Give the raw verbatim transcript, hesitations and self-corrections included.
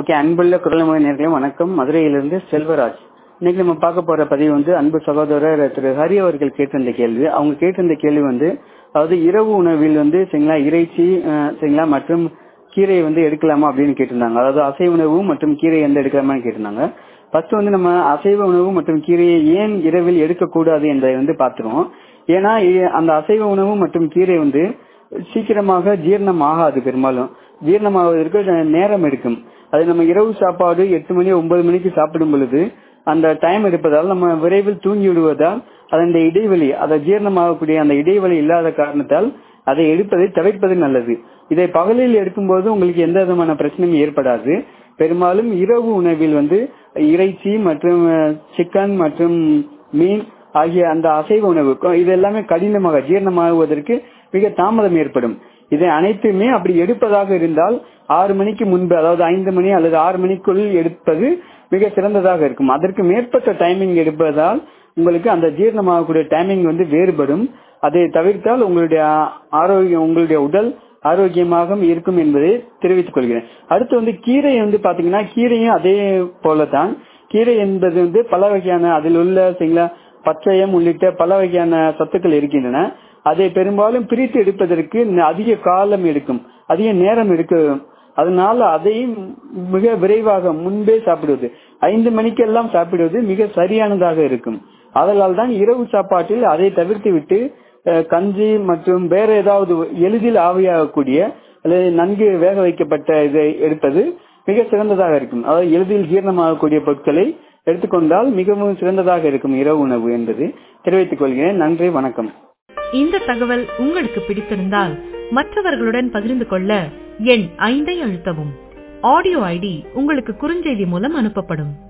Okay, அன்புள்ள குரல்மொழி நேயர்களே வணக்கம். மதுரையிலிருந்து செல்வராஜ். இன்னைக்கு நம்ம பார்க்க போற பதிவு வந்து அன்பு சகோதரர் திரு ஹரி அவர்கள் கேட்டிருந்த கேள்வி. அவங்க கேட்டிருந்த கேள்வி வந்து, அதாவது இரவு உணவில் வந்து சரிங்களா இறைச்சி அஹ், சரிங்களா மற்றும் கீரை வந்து எடுக்கலாமா அப்படின்னு கேட்டிருந்தாங்க. அதாவது அசைவ உணவு மற்றும் கீரை வந்து எடுக்கலாமான்னு கேட்டிருந்தாங்க. ஃபர்ஸ்ட் வந்து நம்ம அசைவ உணவு மற்றும் கீரையை ஏன் இரவில் எடுக்கக்கூடாது என்பதை வந்து பார்த்துருவோம். ஏன்னா இ- அந்த அசைவ உணவு மற்றும் கீரை வந்து சீக்கிரமாக ஜீரணம் ஆகாது. பெரும்பாலும் ஜீரணமாவதற்கு நேரம் எடுக்கும். அது நம்ம இரவு சாப்பாடு எட்டு மணி ஒன்பது மணிக்கு சாப்பிடும் பொழுது அந்த டைம் எடுப்பதால் நம்ம விரைவில் தூங்கி விடுவதால் அதன் இடைவெளி அதை ஜீரணமாகக்கூடிய அந்த இடைவெளி இல்லாத காரணத்தால் அதை எடுப்பதை தவிர்ப்பது நல்லது. இதை பகலில் எடுக்கும்போது உங்களுக்கு எந்த விதமான பிரச்சனையும் ஏற்படாது. பெரும்பாலும் இரவு உணவில் வந்து இறைச்சி மற்றும் சிக்கன் மற்றும் மீன் ஆகிய அந்த அசைவ உணவு இது எல்லாமே கடினமாக ஜீரணமாகுவதற்கு மிக தாமதம் ஏற்படும். இதை அனைத்துமே அப்படி எடுப்பதாக இருந்தால் ஆறு மணிக்கு முன்பு, அதாவது ஐந்து மணி அல்லது ஆறு மணிக்குள் எடுப்பது மிக சிறந்ததாக இருக்கும். அதற்கு மேற்பட்ட டைமிங் எடுப்பதால் உங்களுக்கு அந்த ஜீரணமாகக்கூடிய டைமிங் வந்து வேறுபடும். அதை தவிர்த்தால் உங்களுடைய ஆரோக்கியம் உங்களுடைய உடல் ஆரோக்கியமாக இருக்கும் என்பதை தெரிவித்துக் கொள்கிறேன். அடுத்து வந்து கீரை வந்து பாத்தீங்கன்னா கீரையும் அதே போலதான். கீரை என்பது வந்து பல வகையான அதில் உள்ள சரிங்களா பச்சையம் உள்ளிட்ட பல வகையான சத்துக்கள் இருக்கின்றன. அதை பெரும்பாலும் பிரித்து எடுப்பதற்கு அதிக காலம் எடுக்கும், அதிக நேரம் எடுக்கும். அதனால அதையும் மிக விரைவாக முன்பே சாப்பிடுவது, ஐந்து மணிக்கெல்லாம் சாப்பிடுவது மிக சரியானதாக இருக்கும். அதனால் தான் இரவு சாப்பாட்டில் அதை தவிர்த்து விட்டு அஹ், கஞ்சி மற்றும் வேற ஏதாவது எளிதில் ஆவியாகக்கூடிய அல்லது நன்கு வேக வைக்கப்பட்ட இதை எடுப்பது மிக சிறந்ததாக இருக்கும். அதாவது எளிதில் ஜீரணமாகக்கூடிய பொருட்களை எடுத்துக்கொண்டால் மிகவும் சிறந்ததாக இருக்கும் இரவு உணவு என்பது தெரிவித்துக் கொள்கிறேன். நன்றி, வணக்கம். இந்த தகவல் உங்களுக்கு பிடித்திருந்தால் மற்றவர்களுடன் பகிர்ந்து கொள்ள எண் ஐந்தை அழுத்தவும். ஆடியோ ஐடி உங்களுக்கு குறுஞ்செய்தி மூலம் அனுப்பப்படும்.